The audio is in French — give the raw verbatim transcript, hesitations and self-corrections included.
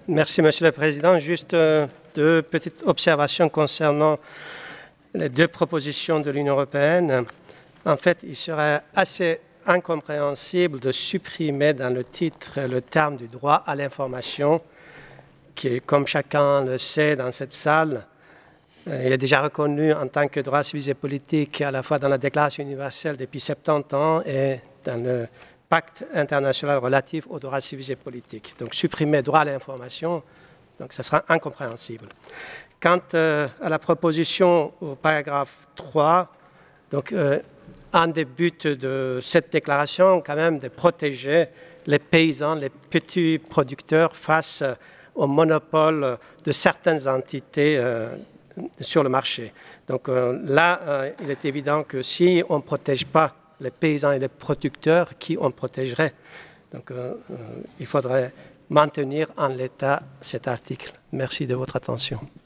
Merci, Monsieur le Président. Juste euh, deux petites observations concernant les deux propositions de l'Union européenne. En fait, il serait assez incompréhensible de supprimer dans le titre le terme du droit à l'information, qui, comme chacun le sait dans cette salle, euh, il est déjà reconnu en tant que droit civil et politique à la fois dans la Déclaration universelle depuis soixante-dix ans et dans le pacte international relatif aux droits civils et politiques. Donc supprimer droit à l'information, donc ça sera incompréhensible. Quant euh, à la proposition au paragraphe trois, donc euh, un des buts de cette déclaration, quand même, de protéger les paysans, les petits producteurs face au monopole de certaines entités euh, sur le marché. Donc euh, là, euh, il est évident que si on ne protège pas les paysans et les producteurs, qui on protégerait? Donc euh, euh, il faudrait maintenir en l'état cet article. Merci de votre attention.